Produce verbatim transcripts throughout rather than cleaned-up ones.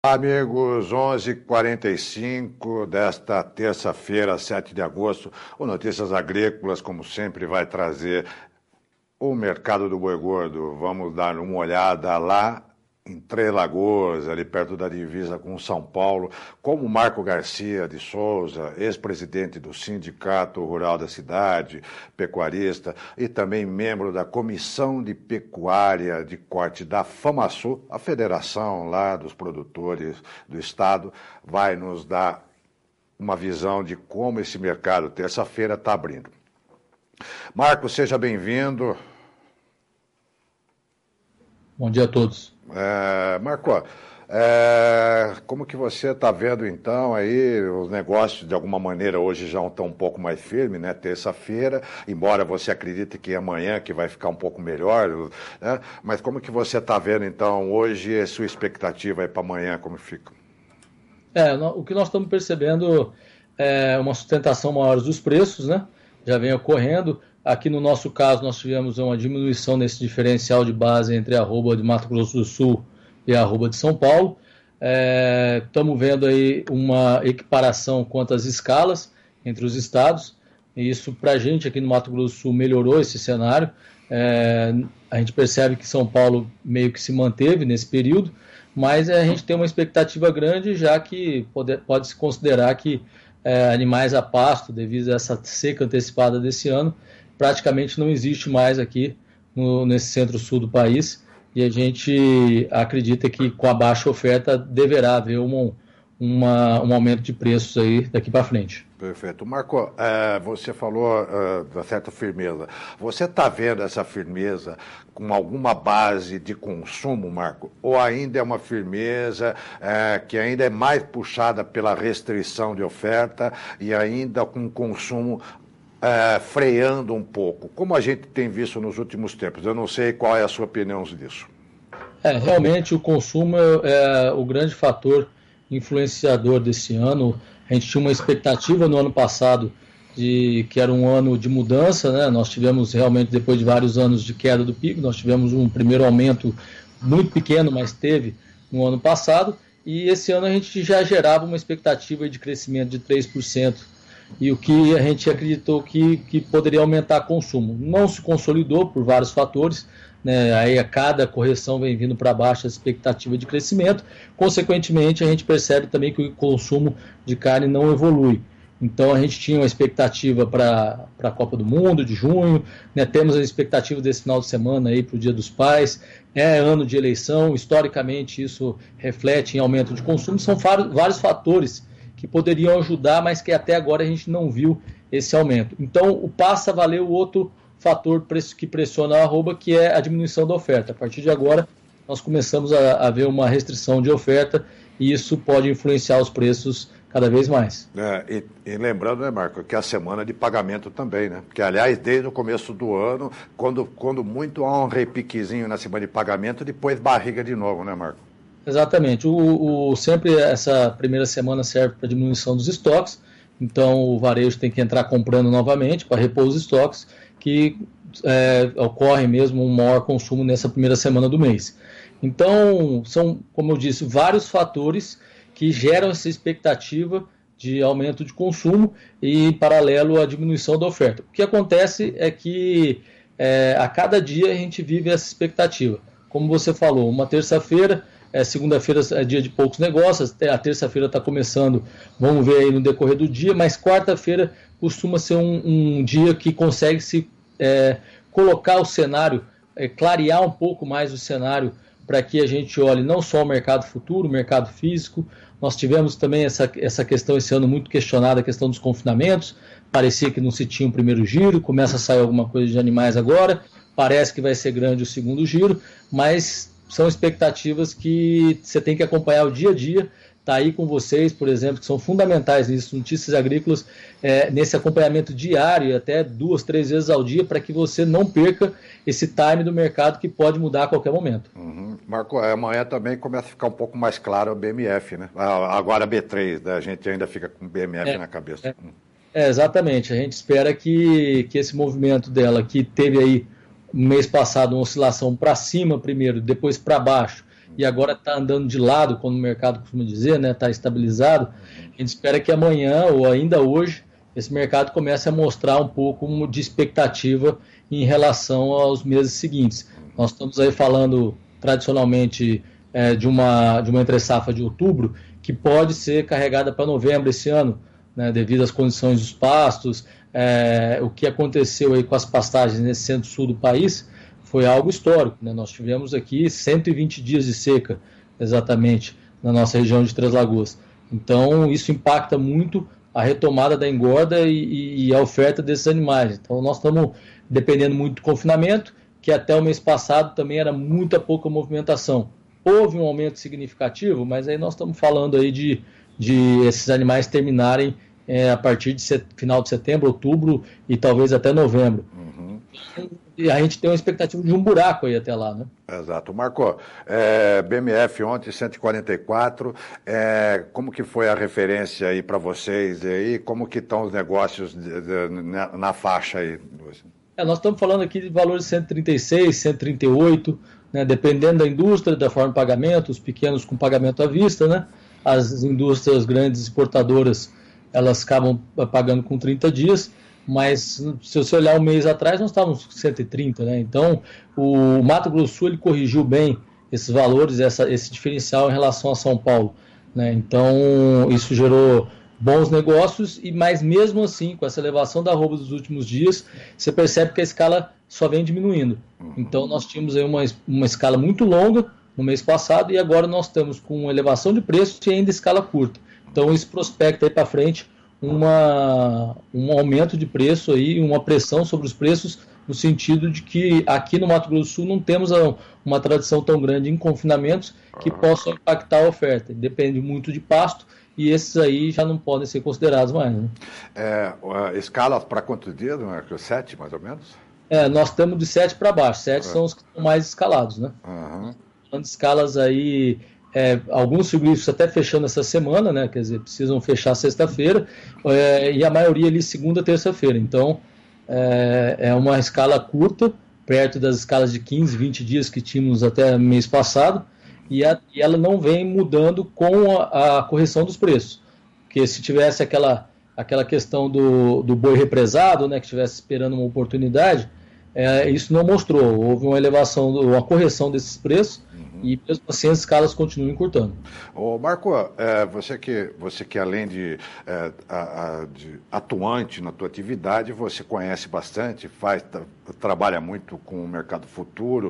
Amigos, onze e quarenta e cinco desta terça-feira, sete de agosto, o Notícias Agrícolas, como sempre, vai trazer o mercado do boi gordo. Vamos dar uma olhada lá em Três Lagoas, ali perto da divisa com São Paulo, como Marco Garcia de Souza, ex-presidente do Sindicato Rural da cidade, pecuarista, e também membro da Comissão de Pecuária de Corte da FAMASU, a federação lá dos produtores do estado, vai nos dar uma visão de como esse mercado, terça-feira, está abrindo. Marco, seja bem-vindo. Bom dia a todos. É, Marco, é, como que você está vendo então aí os negócios de alguma maneira hoje já estão um pouco mais firmes, né? Terça-feira, embora você acredite que amanhã que vai ficar um pouco melhor, né? Mas como que você está vendo então hoje a sua expectativa aí para amanhã, como fica? É, o que nós estamos percebendo é uma sustentação maior dos preços, né? Já vem ocorrendo. Aqui no nosso caso, nós tivemos uma diminuição nesse diferencial de base entre a arroba de Mato Grosso do Sul e a arroba de São Paulo. Estamos é, vendo aí uma equiparação quanto às escalas entre os estados. E isso, para a gente aqui no Mato Grosso do Sul, melhorou esse cenário. É, a gente percebe que São Paulo meio que se manteve nesse período, mas é, a gente tem uma expectativa grande, já que pode, pode-se considerar que é, animais a pasto, devido a essa seca antecipada desse ano, praticamente não existe mais aqui no, nesse centro-sul do país, e a gente acredita que com a baixa oferta deverá haver uma, uma, um aumento de preços aí daqui para frente. Perfeito. Marco, é, você falou é, da certa firmeza. Você está vendo essa firmeza com alguma base de consumo, Marco? Ou ainda é uma firmeza é, que ainda é mais puxada pela restrição de oferta e ainda com consumo É, freando um pouco, como a gente tem visto nos últimos tempos? Eu não sei qual é a sua opinião disso. É, realmente o consumo é, é o grande fator influenciador desse ano. A gente tinha uma expectativa no ano passado de que era um ano de mudança, né? Nós tivemos realmente, depois de vários anos de queda do P I B, nós tivemos um primeiro aumento muito pequeno, mas teve no ano passado, e esse ano a gente já gerava uma expectativa de crescimento de três por cento. E o que a gente acreditou que, que poderia aumentar o consumo. Não se consolidou por vários fatores, né? Aí a cada correção vem vindo para baixo a expectativa de crescimento, consequentemente a gente percebe também que o consumo de carne não evolui. Então a gente tinha uma expectativa para a Copa do Mundo de junho, né? Temos a expectativa desse final de semana para o Dia dos Pais, é ano de eleição, historicamente isso reflete em aumento de consumo, são vários fatores que poderiam ajudar, mas que até agora a gente não viu esse aumento. Então, o passa a valer o outro fator que pressiona a arroba, que é a diminuição da oferta. A partir de agora, nós começamos a, a ver uma restrição de oferta e isso pode influenciar os preços cada vez mais. É, e, e lembrando, né, Marco, que é a semana de pagamento também, né? Porque, aliás, desde o começo do ano, quando, quando muito há um repiquezinho na semana de pagamento, depois barriga de novo, né, Marco? Exatamente. O, o, sempre essa primeira semana serve para diminuição dos estoques, então o varejo tem que entrar comprando novamente para repor os estoques, que é, ocorre mesmo um maior consumo nessa primeira semana do mês. Então, são, como eu disse, vários fatores que geram essa expectativa de aumento de consumo e, em paralelo, a diminuição da oferta. O que acontece é que é, a cada dia a gente vive essa expectativa. Como você falou, uma terça-feira, É, segunda-feira é dia de poucos negócios, a terça-feira está começando, vamos ver aí no decorrer do dia, mas quarta-feira costuma ser um, um dia que consegue se é, colocar o cenário, é, clarear um pouco mais o cenário para que a gente olhe não só o mercado futuro, o mercado físico. Nós tivemos também essa, essa questão esse ano muito questionada, a questão dos confinamentos, parecia que não se tinha um primeiro giro, começa a sair alguma coisa de animais agora, parece que vai ser grande o segundo giro, mas são expectativas que você tem que acompanhar o dia a dia. Está aí com vocês, por exemplo, que são fundamentais nisso, Notícias Agrícolas, é, nesse acompanhamento diário, até duas, três vezes ao dia, para que você não perca esse time do mercado que pode mudar a qualquer momento. Uhum. Marco, amanhã também começa a ficar um pouco mais claro o B M F, né? Agora B três, né? A gente ainda fica com o B M F é, na cabeça. É, é, exatamente, a gente espera que, que esse movimento dela, que teve aí no mês passado uma oscilação para cima primeiro, depois para baixo, e agora está andando de lado, como o mercado costuma dizer, né? Está estabilizado. A gente espera que amanhã ou ainda hoje esse mercado comece a mostrar um pouco de expectativa em relação aos meses seguintes. Nós estamos aí falando tradicionalmente é, de uma, de uma entre-safra de outubro que pode ser carregada para novembro esse ano, né, devido às condições dos pastos. É, o que aconteceu aí com as pastagens nesse centro-sul do país foi algo histórico, né? Nós tivemos aqui cento e vinte dias de seca, exatamente, na nossa região de Três Lagoas. Então, isso impacta muito a retomada da engorda e, e a oferta desses animais. Então, nós estamos dependendo muito do confinamento, que até o mês passado também era muita pouca movimentação. Houve um aumento significativo, mas aí nós estamos falando aí de, de esses animais terminarem é, a partir de set, final de setembro, outubro e talvez até novembro. Uhum. E a gente tem uma expectativa de um buraco aí até lá, né? Exato. Marco, é, B M F ontem, cento e quarenta e quatro, é, como que foi a referência aí para vocês? E aí, como que estão os negócios de, de, na, na faixa aí? É, nós estamos falando aqui de valores de cento e trinta e seis, cento e trinta e oito, né, dependendo da indústria, da forma de pagamento, os pequenos com pagamento à vista, né? As indústrias grandes exportadoras, elas acabam pagando com trinta dias, mas se você olhar um mês atrás, nós estávamos com cento e trinta, né? Então, o Mato Grosso do Sul ele corrigiu bem esses valores, essa, esse diferencial em relação a São Paulo, né? Então, isso gerou bons negócios, e mas mesmo assim, com essa elevação da arroba dos últimos dias, você percebe que a escala só vem diminuindo. Então, nós tínhamos aí uma, uma escala muito longa no mês passado, e agora nós estamos com elevação de preço e ainda escala curta. Então, isso prospecta aí para frente Uma, um aumento de preço aí, uma pressão sobre os preços, no sentido de que aqui no Mato Grosso do Sul não temos uma tradição tão grande em confinamentos que possam impactar a oferta. Depende muito de pasto, e esses aí já não podem ser considerados mais, né? É, escala para quantos dias, Marcos? Sete, mais ou menos? É, nós temos de sete para baixo. Sete é. são os que estão mais escalados, né? Uhum. Falando de escalas aí... É, alguns serviços até fechando essa semana, né? Quer dizer, precisam fechar sexta-feira, é, e a maioria ali segunda, terça-feira. Então, é, é uma escala curta, perto das escalas de quinze, vinte dias que tínhamos até mês passado, e, a, e ela não vem mudando com a, a correção dos preços. Porque se tivesse aquela, aquela questão do, do boi represado, né? Que estivesse esperando uma oportunidade, é, isso não mostrou. Houve uma elevação, uma correção desses preços, e mesmo assim as escalas continuam encurtando. Ô Marco, é, você, que, você que além de, é, a, a, de atuante na tua atividade, você conhece bastante, faz, tra, trabalha muito com o mercado futuro,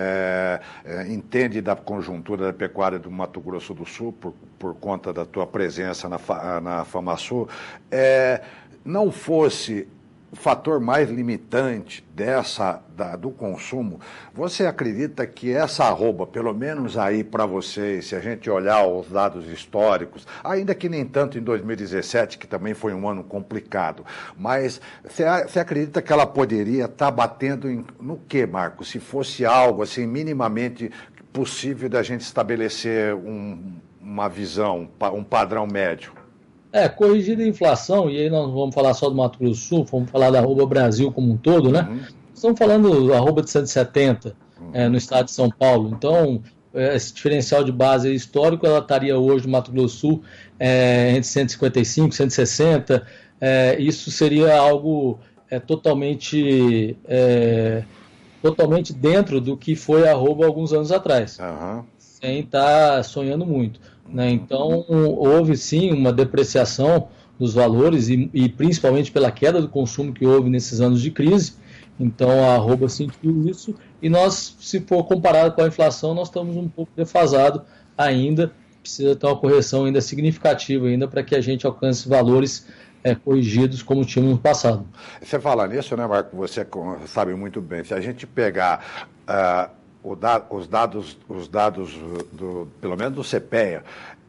é, é, entende da conjuntura da pecuária do Mato Grosso do Sul por, por conta da tua presença na, na FamaSul. É, não fosse o fator mais limitante dessa, da, do consumo, você acredita que essa arroba, pelo menos aí para vocês, se a gente olhar os dados históricos, ainda que nem tanto em dois mil e dezessete, que também foi um ano complicado, mas você, você acredita que ela poderia estar tá batendo em, no quê, Marco? Se fosse algo assim minimamente possível da gente estabelecer um, uma visão, um padrão médio? É, corrigida a inflação, e aí nós não vamos falar só do Mato Grosso do Sul, vamos falar da arroba Brasil como um todo, né? Uhum. Estamos falando da arroba de cento e setenta uhum. é, no estado de São Paulo. Então, esse diferencial de base histórico, ela estaria hoje no Mato Grosso do Sul é, entre cento e cinquenta e cinco, cento e sessenta. É, isso seria algo é, totalmente, é, totalmente dentro do que foi a arroba alguns anos atrás, uhum. sem estar sonhando muito. Né? Então, houve sim uma depreciação dos valores e, e principalmente pela queda do consumo que houve nesses anos de crise. Então, a arroba sentiu isso, e nós, se for comparado com a inflação, nós estamos um pouco defasados ainda. Precisa ter uma correção ainda significativa ainda para que a gente alcance valores é, corrigidos como tínhamos no passado. Você fala nisso, né, Marco? Você sabe muito bem. Se a gente pegar... Uh... O da, os dados, os dados do, pelo menos do CEPEA,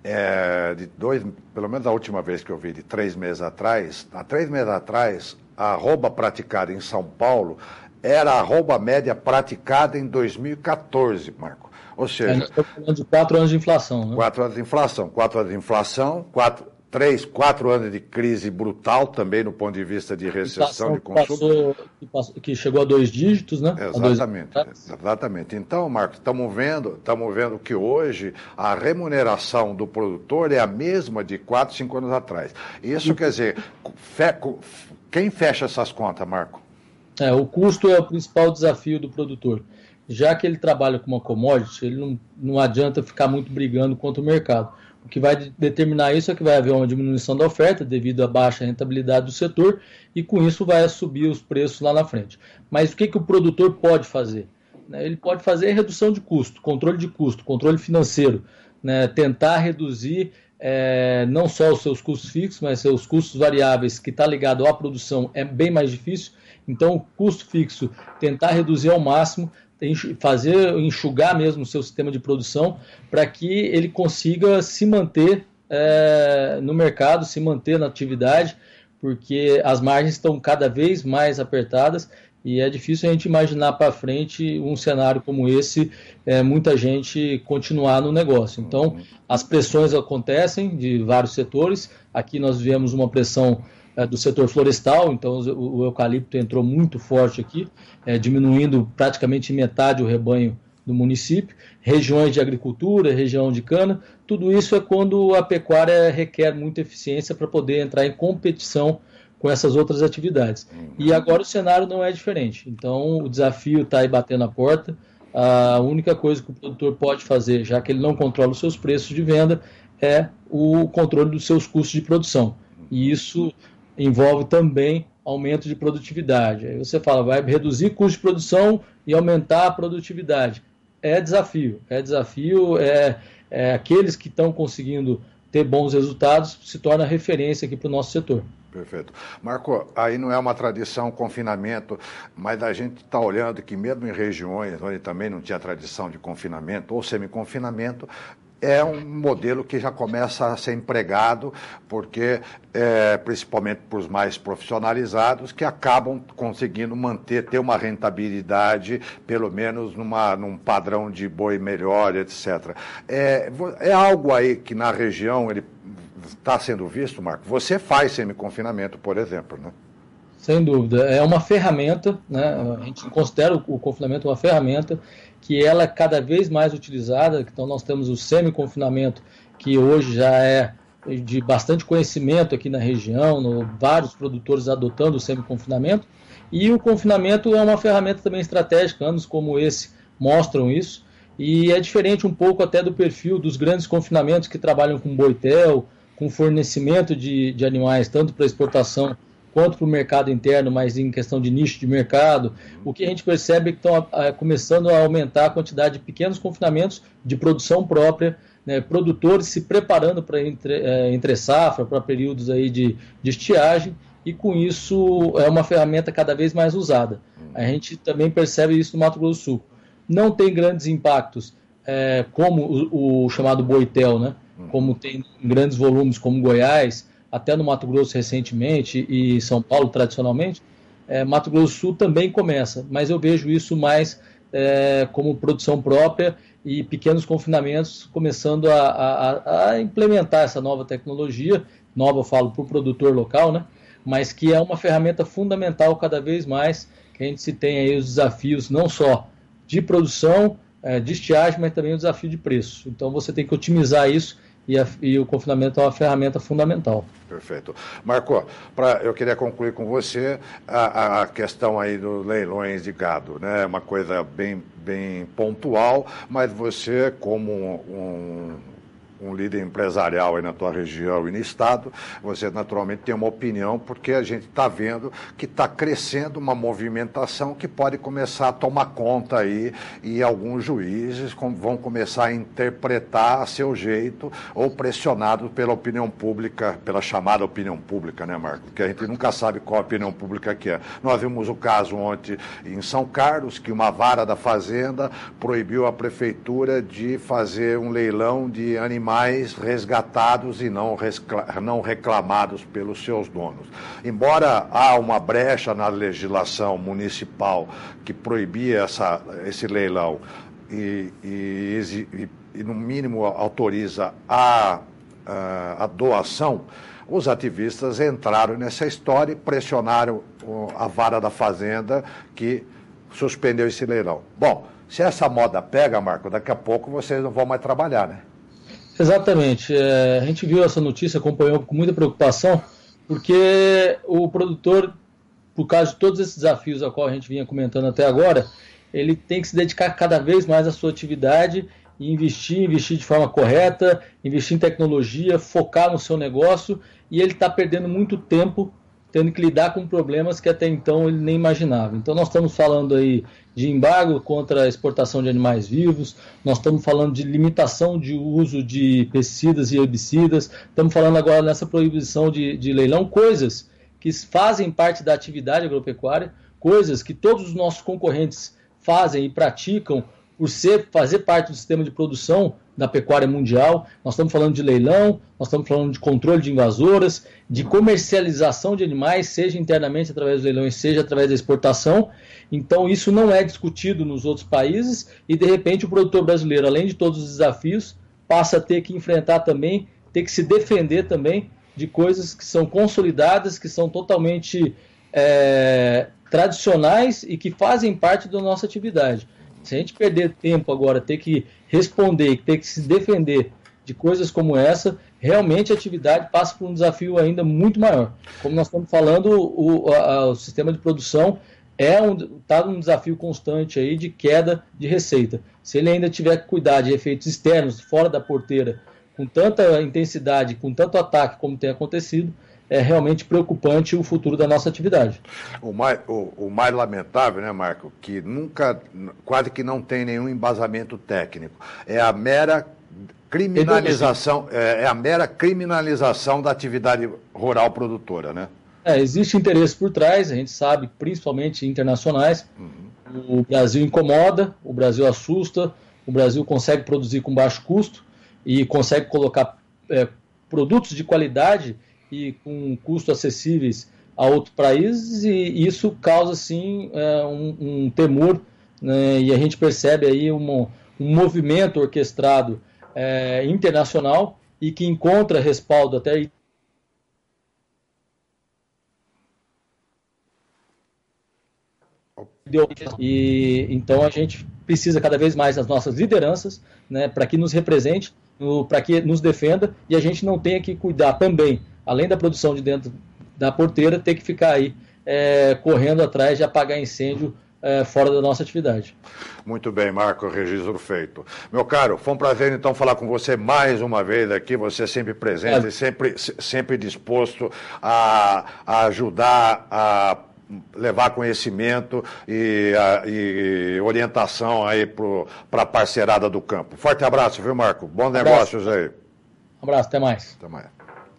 é, de dois, pelo menos a última vez que eu vi, de três meses atrás, há três meses atrás, a arroba praticada em São Paulo era a arroba média praticada em dois mil e quatorze, Marco. Ou seja... A gente está falando de quatro anos de inflação, né? Quatro anos de inflação, quatro anos de inflação, quatro... três, quatro anos de crise brutal também no ponto de vista de recessão de consumo. Passou, que, passou, que chegou a dois dígitos, né? Exatamente, exatamente. Então, Marcos, estamos vendo, estamos vendo que hoje a remuneração do produtor é a mesma de quatro, cinco anos atrás. Isso quer dizer, fe, quem fecha essas contas, Marco? É, o custo é o principal desafio do produtor. Já que ele trabalha com uma commodity, ele não, não adianta ficar muito brigando contra o mercado. O que vai determinar isso é que vai haver uma diminuição da oferta devido à baixa rentabilidade do setor e com isso vai subir os preços lá na frente. Mas o que, que o produtor pode fazer? Ele pode fazer redução de custo, controle de custo, controle financeiro, né? Tentar reduzir é, não só os seus custos fixos, mas seus custos variáveis que está ligado à produção é bem mais difícil. Então o custo fixo, tentar reduzir ao máximo, fazer, enxugar mesmo o seu sistema de produção para que ele consiga se manter é, no mercado, se manter na atividade, porque as margens estão cada vez mais apertadas e é difícil a gente imaginar para frente um cenário como esse, é, muita gente continuar no negócio. Então, as pressões acontecem de vários setores. Aqui nós vemos uma pressão do setor florestal, então o eucalipto entrou muito forte aqui, é, diminuindo praticamente metade o rebanho do município, regiões de agricultura, região de cana, tudo isso é quando a pecuária requer muita eficiência para poder entrar em competição com essas outras atividades. E agora o cenário não é diferente, então o desafio está aí batendo a porta, a única coisa que o produtor pode fazer, já que ele não controla os seus preços de venda, é o controle dos seus custos de produção, e isso envolve também aumento de produtividade. Aí você fala, vai reduzir custo de produção e aumentar a produtividade. É desafio, é desafio, é, é aqueles que estão conseguindo ter bons resultados se torna referência aqui para o nosso setor. Perfeito. Marco, aí não é uma tradição confinamento, mas a gente está olhando que mesmo em regiões onde também não tinha tradição de confinamento ou semi-confinamento, é um modelo que já começa a ser empregado, porque, é, principalmente para os mais profissionalizados, que acabam conseguindo manter, ter uma rentabilidade, pelo menos numa, num padrão de boi melhor, etcétera. É, é algo aí que na região ele está sendo visto, Marco? Você faz semi-confinamento, por exemplo, né? Sem dúvida. É uma ferramenta, né? A gente considera o confinamento uma ferramenta que ela é cada vez mais utilizada. Então, nós temos o semi-confinamento, que hoje já é de bastante conhecimento aqui na região, no, vários produtores adotando o semi-confinamento. E o confinamento é uma ferramenta também estratégica, anos como esse mostram isso. E é diferente um pouco até do perfil dos grandes confinamentos que trabalham com boitel, com fornecimento de, de animais, tanto para exportação quanto para o mercado interno, mas em questão de nicho de mercado. O que a gente percebe é que estão a, começando a aumentar a quantidade de pequenos confinamentos de produção própria, né, produtores se preparando para entre, é, entre safra, para períodos aí de, de estiagem, e com isso é uma ferramenta cada vez mais usada. A gente também percebe isso no Mato Grosso do Sul. Não tem grandes impactos, é, como o, o chamado boitel, né, como tem grandes volumes como Goiás, até no Mato Grosso recentemente e São Paulo tradicionalmente, é, Mato Grosso do Sul também começa, mas eu vejo isso mais é, como produção própria e pequenos confinamentos começando a, a, a implementar essa nova tecnologia, nova eu falo para o produtor local, né? Mas que é uma ferramenta fundamental cada vez mais, que a gente se tem aí os desafios não só de produção, é, de estiagem, mas também o desafio de preço. Então você tem que otimizar isso, E, a, e o confinamento é uma ferramenta fundamental. Perfeito. Marco, pra, eu queria concluir com você a, a questão aí dos leilões de gado, né? Uma coisa bem, bem pontual, mas você, como um, um líder empresarial aí na tua região e no estado, você naturalmente tem uma opinião, porque a gente está vendo que está crescendo uma movimentação que pode começar a tomar conta aí, e alguns juízes vão começar a interpretar a seu jeito, ou pressionados pela opinião pública, pela chamada opinião pública, né, Marco? Porque a gente nunca sabe qual a opinião pública que é. Nós vimos o caso ontem em São Carlos, que uma vara da Fazenda proibiu a prefeitura de fazer um leilão de animais mais resgatados e não, não reclamados pelos seus donos. Embora há uma brecha na legislação municipal que proibia essa, esse leilão e, e, e, e, no mínimo, autoriza a a doação, os ativistas entraram nessa história e pressionaram a vara da fazenda que suspendeu esse leilão. Bom, se essa moda pega, Marco, daqui a pouco vocês não vão mais trabalhar, né? Exatamente. É, a gente viu essa notícia, acompanhou com muita preocupação, porque o produtor, por causa de todos esses desafios a qual a gente vinha comentando até agora, ele tem que se dedicar cada vez mais à sua atividade e investir, investir de forma correta, investir em tecnologia, focar no seu negócio, e ele está perdendo muito tempo tendo que lidar com problemas que até então ele nem imaginava. Então nós estamos falando aí de embargo contra a exportação de animais vivos, nós estamos falando de limitação de uso de pesticidas e herbicidas, estamos falando agora nessa proibição de, de leilão, coisas que fazem parte da atividade agropecuária, coisas que todos os nossos concorrentes fazem e praticam por ser, fazer parte do sistema de produção da pecuária mundial. Nós estamos falando de leilão, nós estamos falando de controle de invasoras, de comercialização de animais, seja internamente através dos leilões, seja através da exportação. Então isso não é discutido nos outros países e de repente o produtor brasileiro, além de todos os desafios, passa a ter que enfrentar também, ter que se defender também de coisas que são consolidadas, que são totalmente é, tradicionais e que fazem parte da nossa atividade. Se a gente perder tempo agora, ter que responder, ter que se defender de coisas como essa, realmente a atividade passa por um desafio ainda muito maior. Como nós estamos falando, o, a, o sistema de produção é um, está num desafio constante aí de queda de receita. Se ele ainda tiver que cuidar de efeitos externos, fora da porteira, com tanta intensidade, com tanto ataque como tem acontecido, é realmente preocupante o futuro da nossa atividade. O mais, o, o mais lamentável, né, Marco, que nunca, quase que não tem nenhum embasamento técnico, é a mera criminalização, é, é a mera criminalização da atividade rural produtora, né? É, existe interesse por trás, a gente sabe, principalmente internacionais. Uhum. O Brasil incomoda, o Brasil assusta, o Brasil consegue produzir com baixo custo e consegue colocar é, produtos de qualidade e com custos acessíveis a outros países, e isso causa, sim, é, um, um temor, né, e a gente percebe aí um, um movimento orquestrado é, internacional e que encontra respaldo até e então a gente precisa cada vez mais das nossas lideranças, né, para que nos represente, para que nos defenda, e a gente não tenha que cuidar também, além da produção de dentro da porteira, ter que ficar aí é, correndo atrás de apagar incêndio é, fora da nossa atividade. Muito bem, Marco, registro feito. Meu caro, foi um prazer então falar com você mais uma vez aqui, você sempre presente, é. sempre, sempre disposto a, a ajudar a levar conhecimento e, a, e orientação aí para a parceirada do campo. Forte abraço, viu, Marco? Bons um negócios aí. Um abraço, até mais. Até mais.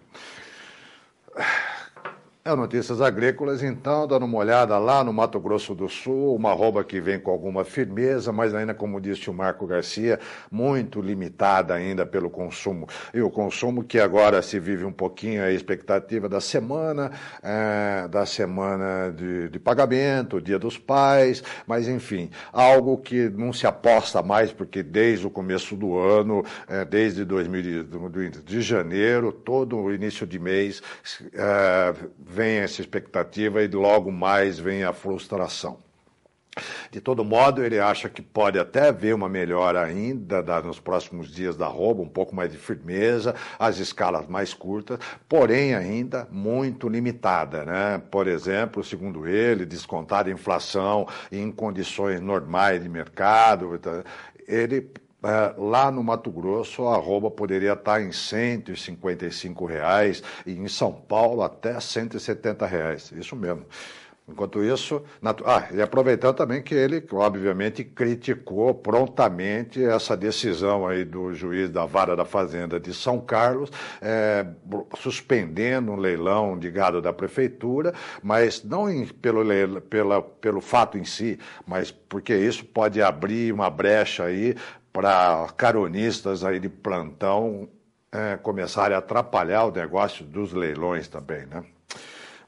É o Notícias Agrícolas, então, dando uma olhada lá no Mato Grosso do Sul, uma arroba que vem com alguma firmeza, mas ainda, como disse o Marco Garcia, muito limitada ainda pelo consumo. E o consumo que agora se vive um pouquinho a expectativa da semana, é, da semana de, de pagamento, Dia dos Pais, mas enfim, algo que não se aposta mais, porque desde o começo do ano, é, desde dois mil de, de janeiro, todo o início de mês, é, vem essa expectativa e logo mais vem a frustração. De todo modo, ele acha que pode até haver uma melhora ainda da, nos próximos dias da arroba, um pouco mais de firmeza, as escalas mais curtas, porém ainda muito limitada, né? Por exemplo, segundo ele, descontar a inflação em condições normais de mercado, ele... É, lá no Mato Grosso, a arroba poderia estar em cento e cinquenta e cinco reais e em São Paulo até cento e setenta reais. Isso mesmo. Enquanto isso, natu... ah, e aproveitando também que ele, obviamente, criticou prontamente essa decisão aí do juiz da Vara da Fazenda de São Carlos, é, suspendendo um leilão de gado da prefeitura, mas não em, pelo, pela, pelo fato em si, mas porque isso pode abrir uma brecha aí para caronistas aí de plantão é, começarem a atrapalhar o negócio dos leilões também, né?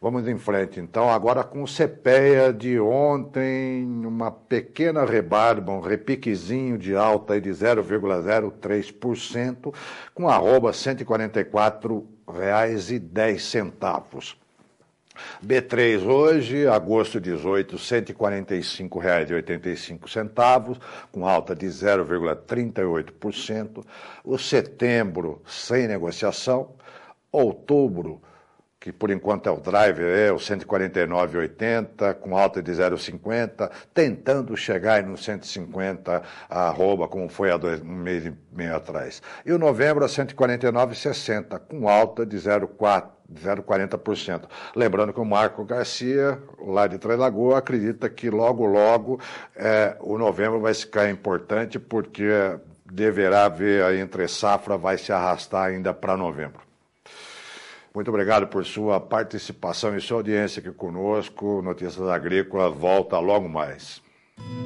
Vamos em frente, então, agora com o CEPEA de ontem, uma pequena rebarba, um repiquezinho de alta aí de zero vírgula zero três por cento, com arroba cento e quarenta e quatro reais e dez centavos. B três hoje, agosto dezoito, cento e quarenta e cinco reais e oitenta e cinco centavos, com alta de zero vírgula trinta e oito por cento. O setembro, sem negociação. Outubro, que por enquanto é o driver, é o cento e quarenta e nove reais e oitenta centavos, com alta de zero vírgula cinquenta, tentando chegar no cento e cinquenta, arroba, como foi há dois, um mês e meio atrás. E o novembro a cento e quarenta e nove reais e sessenta centavos, com alta de zero vírgula quarenta por cento. Lembrando que o Marco Garcia, lá de Três Lagoas, acredita que logo, logo é, o novembro vai ficar importante, porque deverá haver a entre safra, vai se arrastar ainda para novembro. Muito obrigado por sua participação e sua audiência aqui conosco. Notícias Agrícolas volta logo mais.